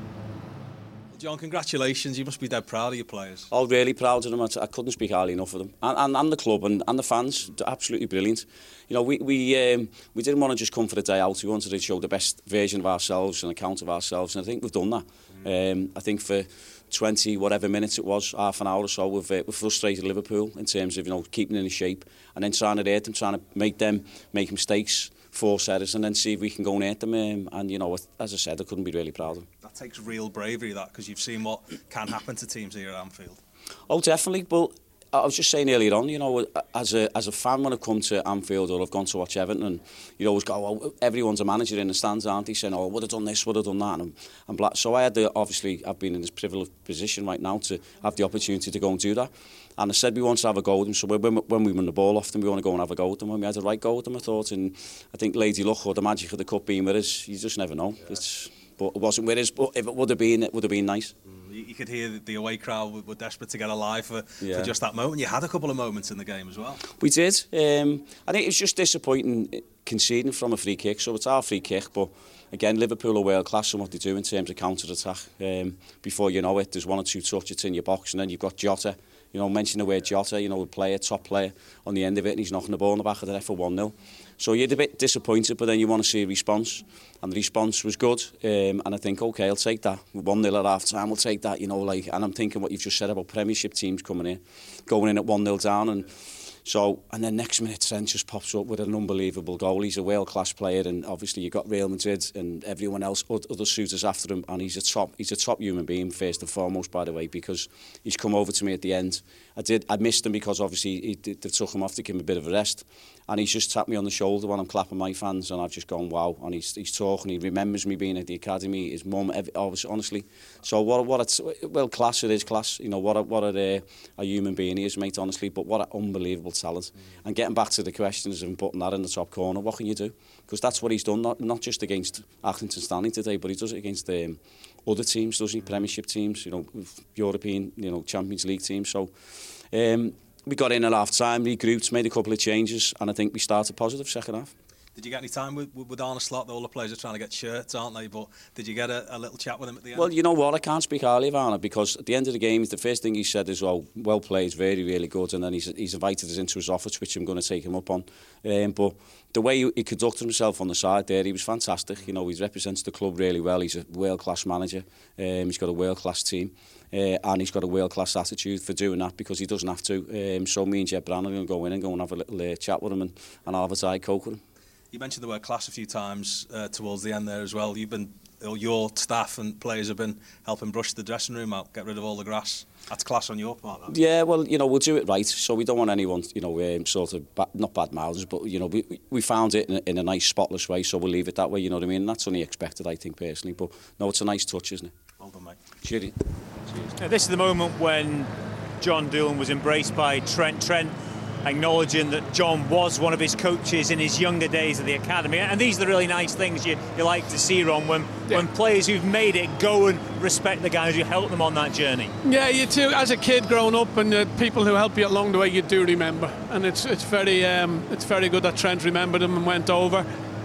John, congratulations. You must be dead proud of your players. Oh, really proud of them. I couldn't speak highly enough of them. And, and, and the club and, and the fans, absolutely brilliant. You know, we we um, we didn't want to just come for a day out. We wanted to show the best version of ourselves and account of ourselves. And I think we've done that. Mm. Um, I think for twenty whatever minutes it was, half an hour or so, we've, uh, we've frustrated Liverpool in terms of, you know, keeping them in shape and then trying to hurt them, trying to make them make mistakes, force errors, and then see if we can go and hurt them. Um, and, you know, as I said, I couldn't be really proud of them. That takes real bravery, that, because you've seen what can happen to teams here at Anfield. Oh, definitely. But I was just saying earlier on, you know, as a as a fan, when I've come to Anfield or I've gone to watch Everton, and you always go, oh, everyone's a manager in the stands, aren't they? Saying, oh, would have done this, would have done that. And I'm black. So I had the, obviously, I've been in this privileged position right now to have the opportunity to go and do that. And I said we want to have a go with them. So when, when we win the ball off them, we want to go and have a go with them. When we had the right go with them, I thought, and I think Lady Luck or the magic of the cup being with us, you just never know. It's, but it wasn't with us. But if it would have been, it would have been nice. You could hear that the away crowd were desperate to get alive for, yeah. for just that moment. You had a couple of moments in the game as well. We did. Um, I think it was just disappointing conceding from a free kick. So it's our free kick, but again, Liverpool are world class in what they do in terms of counter attack. Um, before you know it, there's one or two touches in your box, and then you've got Jota. You know, mention the word Jota, you know, a player, top player on the end of it, and he's knocking the ball in the back of the net for one nil. So you're a bit disappointed, but then you want to see a response. And the response was good. Um, and I think, OK, I'll take that. one nil at half-time, we'll take that, you know, like... And I'm thinking what you've just said about Premiership teams coming in, going in at one nil down. And so, and then next minute, Trent just pops up with an unbelievable goal. He's a world-class player, and obviously you've got Real Madrid and everyone else, other suitors after him. And he's a top, he's a top human being, first and foremost, by the way, because he's come over to me at the end. I did, I missed him because obviously he, they took him off to give him a bit of a rest. And he's just tapped me on the shoulder when I'm clapping my fans, and I've just gone, wow. And he's, he's talking, he remembers me being at the academy, his mum, honestly. So what, what a, well, class it is, class. You know, what a, what a, a human being he is, mate, honestly. But what an unbelievable talent. Mm. And getting back to the questions and putting that in the top corner, what can you do? Because that's what he's done, not, not just against Accrington Stanley today, but he does it against um, other teams, doesn't he? Premiership teams, you know, European, you know, Champions League teams. So... Um, we got in at half time, regrouped, made a couple of changes, and I think we started positive second half. Did you get any time with, with Arne Slot? All the players are trying to get shirts, aren't they? But did you get a, a little chat with him at the end? Well, you know what? I can't speak highly of Arne, because at the end of the game, the first thing he said is, well, well played, very, really good. And then he's, he's invited us into his office, which I'm going to take him up on. Um, but the way he, he conducted himself on the side there, he was fantastic. You know, he represents the club really well. He's a world-class manager. Um, he's got a world-class team. Uh, and he's got a world-class attitude for doing that, because he doesn't have to. Um, so me and Jed Brannan are going to go in and go and have a little uh, chat with him, and, and I'll have a Diet Coke with him. You mentioned the word class a few times uh, towards the end there as well. You've been, your staff and players have been helping brush the dressing room out, get rid of all the grass. That's class on your part, that. Yeah, well, you know, we'll do it right. So we don't want anyone, you know, um, sort of, ba not bad mouths, but, you know, we, we found it in a, in a nice, spotless way, so we'll leave it that way, you know what I mean? And that's only expected, I think, personally. But, no, it's a nice touch, isn't it? Well done, mate. Cheery. Now, this is the moment when John Doolan was embraced by Trent. Trent acknowledging that John was one of his coaches in his younger days at the academy. And these are the really nice things you, you like to see, Ron, when, yeah. when players who've made it go and respect the guys who helped them on that journey. Yeah, you too. As a kid growing up, and uh, people who help you along the way, you do remember. And it's it's very um, it's very good that Trent remembered them and went over.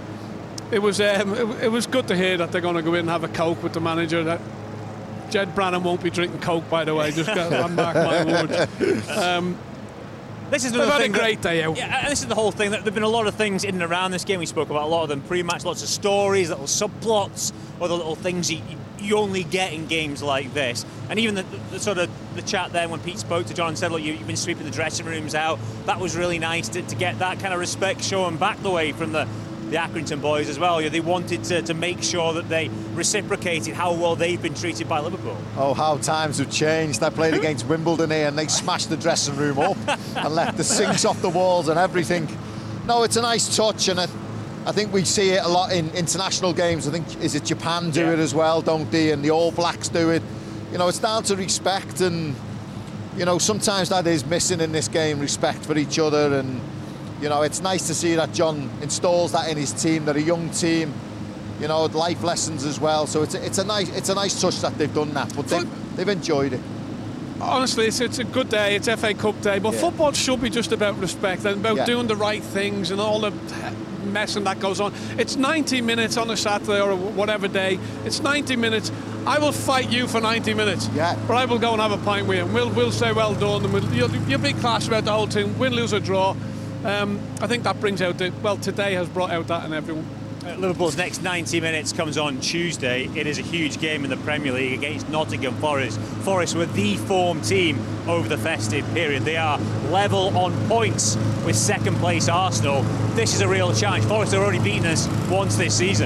It was um, it, it was good to hear that they're going to go in and have a Coke with the manager. That Jed Brannan won't be drinking Coke, by the way. Just got to mark my words. Um, This is They've had a great that, day out. Yeah, and this is the whole thing. That there've been a lot of things in and around this game. We spoke about a lot of them pre-match, lots of stories, little subplots, other little things you, you only get in games like this. And even the, the sort of the chat then when Pete spoke to John and said, look, you, you've been sweeping the dressing rooms out. That was really nice to, to get that kind of respect shown back the way from the, the Accrington boys as well. You know, they wanted to, to make sure that they reciprocated how well they've been treated by Liverpool. Oh, how times have changed. I played against Wimbledon here and they smashed the dressing room up and left the sinks off the walls and everything. No, it's a nice touch, and I, I think we see it a lot in international games. I think, is it Japan do yeah. it as well, don't they? And the All Blacks do it. You know, it's down to respect, and, you know, sometimes that is missing in this game, respect for each other. And, you know, it's nice to see that John installs that in his team. They're a young team, you know, life lessons as well. So it's a, it's a nice it's a nice touch that they've done that, but they've, they've enjoyed it. Honestly, it's, it's a good day. It's F A Cup day, but yeah. football should be just about respect and about yeah. doing the right things and all the messing that goes on. It's ninety minutes on a Saturday or whatever day. It's ninety minutes. I will fight you for ninety minutes. Yeah. But I will go and have a pint with you. And we'll we'll say well done, and we'll, you'll, you'll be class about the whole thing. Win, lose or draw. Um, I think that brings out the well. Today has brought out that in everyone. Uh, Liverpool's next ninety minutes comes on Tuesday. It is a huge game in the Premier League against Nottingham Forest. Forest were the form team over the festive period. They are level on points with second place Arsenal. This is a real challenge. Forest have already beaten us once this season.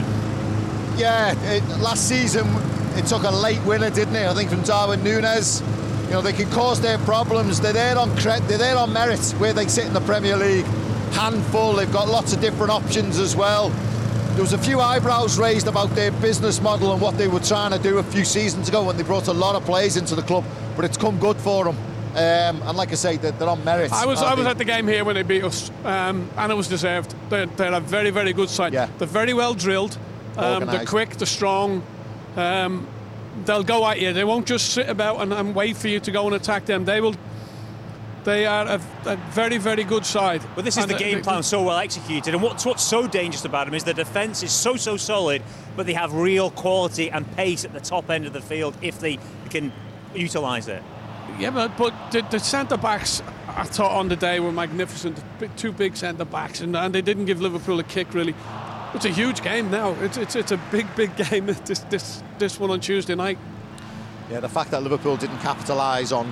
Yeah, it, last season it took a late winner, didn't it? I think from Darwin Núñez. You know, they can cause their problems. They're there on cre- they're there on merit where they sit in the Premier League. Handful. They've got lots of different options as well. There was a few eyebrows raised about their business model and what they were trying to do a few seasons ago when they brought a lot of players into the club, but it's come good for them. Um, and like I say, they're, they're on merit. I was I was they? at the game here when they beat us, um, and it was deserved. They're, they're a very, very good side. Yeah. They're very well drilled. Um, they're quick, they're strong. Um, they'll go at you. They won't just sit about and, and wait for you to go and attack them. They will. They are a, a very, very good side. But this is and the game plan so well executed, and what's what's so dangerous about them is the defence is so, so solid, but they have real quality and pace at the top end of the field if they can utilise it. Yeah, but, but the, the centre-backs I thought on the day were magnificent. Two big centre-backs, and, and they didn't give Liverpool a kick, really. It's a huge game now. It's it's, it's a big, big game, this, this, this one on Tuesday night. Yeah, the fact that Liverpool didn't capitalise on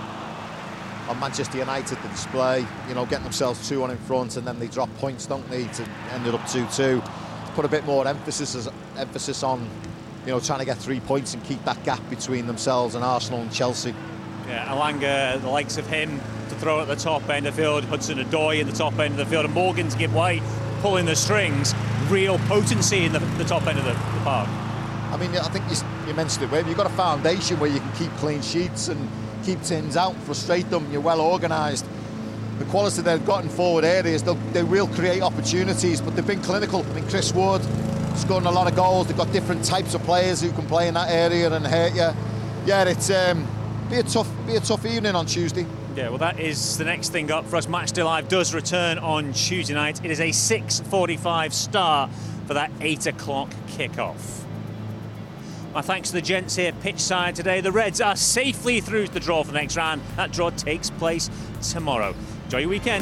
on Manchester United, the display, you know, getting themselves two one in front, and then they drop points, don't they, to ended up two two. Put a bit more emphasis emphasis on, you know, trying to get three points and keep that gap between themselves and Arsenal and Chelsea. Yeah, Alanga, the likes of him to throw at the top end of the field, Hudson-Odoi in the top end of the field, and Morgan to give way, pulling the strings. Real potency in the, the top end of the, the park. I mean, I think you, you mentioned it, Wave. You've got a foundation where you can keep clean sheets and keep tins out, frustrate them. You're well organised. The quality they've got in forward areas, they will create opportunities, but they've been clinical. I mean, Chris Wood scoring a lot of goals. They've got different types of players who can play in that area and hurt you. Yeah, it's um, be a tough, be a tough evening on Tuesday. Yeah, well, that is the next thing up for us. Matchday Live does return on Tuesday night. It is a six forty-five start for that eight o'clock kickoff. My thanks to the gents here pitch side today. The Reds are safely through to the draw for the next round. That draw takes place tomorrow. Enjoy your weekend.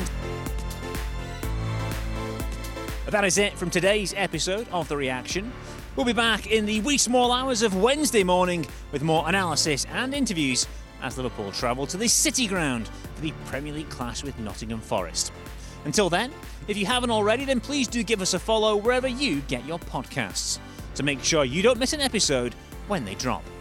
That is it from today's episode of The Reaction. We'll be back in the wee small hours of Wednesday morning with more analysis and interviews as Liverpool travel to the City Ground for the Premier League clash with Nottingham Forest. Until then, if you haven't already, then please do give us a follow wherever you get your podcasts to make sure you don't miss an episode when they drop.